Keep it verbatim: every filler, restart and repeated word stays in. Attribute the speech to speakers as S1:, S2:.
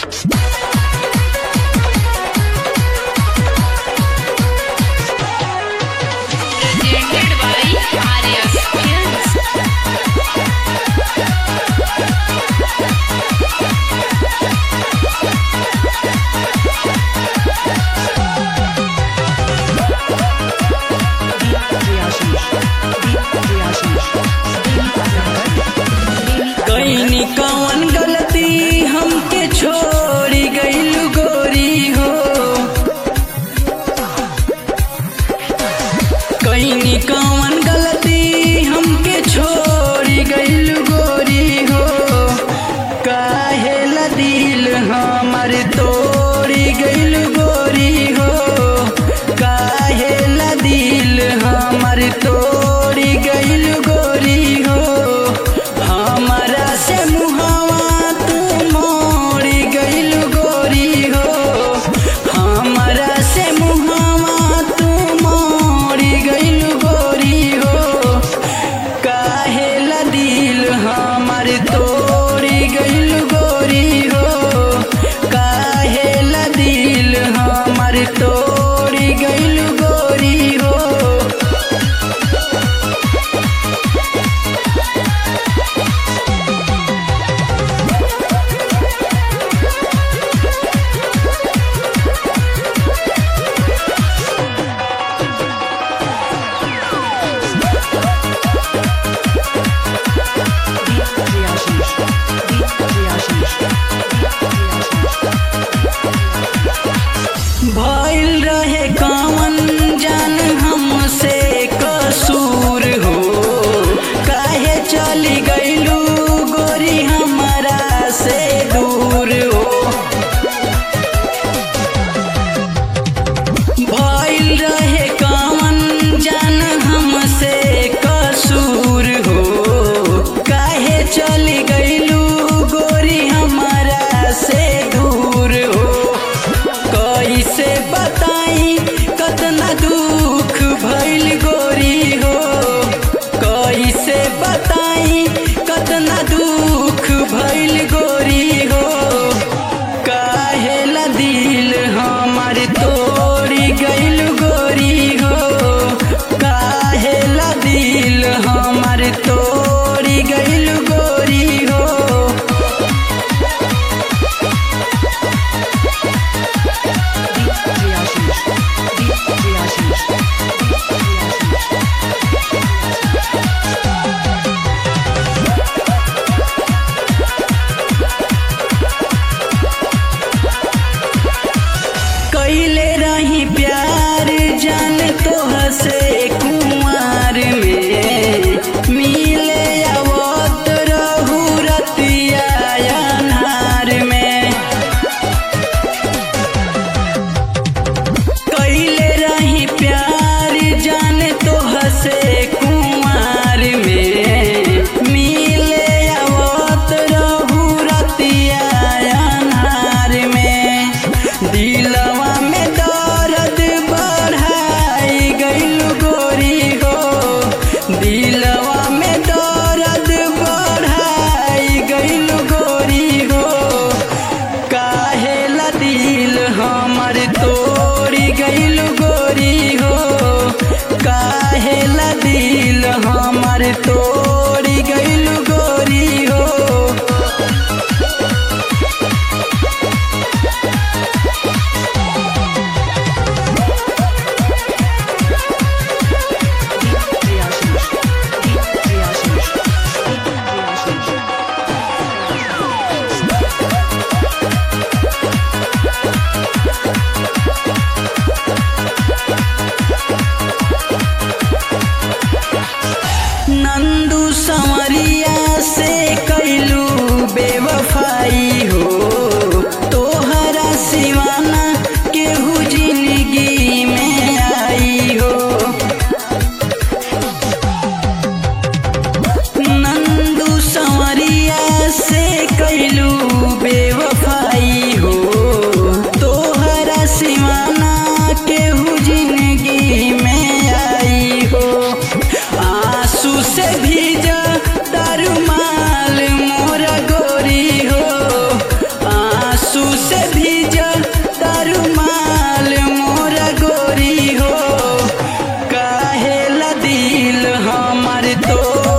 S1: कईनी कौन गलती हमके छोड़ी गइलू गोरी हो। कईनी कौन गलती हमके छोड़ी गइलू गोरी हो। काहे ला दिल हमर तोड़ी गइलू गोरी हो। काहे ला दिल हमर तोड़ी गइलू गोरी हो। हमरा से मुहावा तू मोड़ी गइलू गोरी हो। हमरा से मुहावा तू मोड़ी गइलू गोरी हो। काहे ला दिल हमर तोड़ी गइलू गोरी हो। काहे ला दिल हमर तोड़ी गइलू गोरी हो। भइल रहे कौन जान हमसे कसूर हो। काहे चली गइलू गोरी हमरा से दूर हो। भइल रहे कौन जान हमसे कसूर हो। काहे चली गइलू गोरी हमरा से दूर हो। कैसे बताई कतना दुख भइल गोरी हो। कैसे बताई कतना दुख भइल गोरी हो। काहे ला दिल हमर तोड़ी गइल गोरी हो। काहे ला दिल हमर तोड़ी गइल गोरी हो। कैले रही प्यार जान तोहसे कुंवार में। मिले आवत रहू रतिया अन्हार में। कैले रही प्यार जान तोहसे कुंवार में। मिले आवत रहू रतिया अन्हार में। दिलवा में दर्द बढ़ाई गइलू गोरी हो। दिलवा में दर्द बढ़ाई गइलू गोरी हो। काहे ला दिल हमर तोड़ी गइलू गोरी हो। काहे ला दिल हमर तोड़ी गइलू गोरी हो। नंदू तो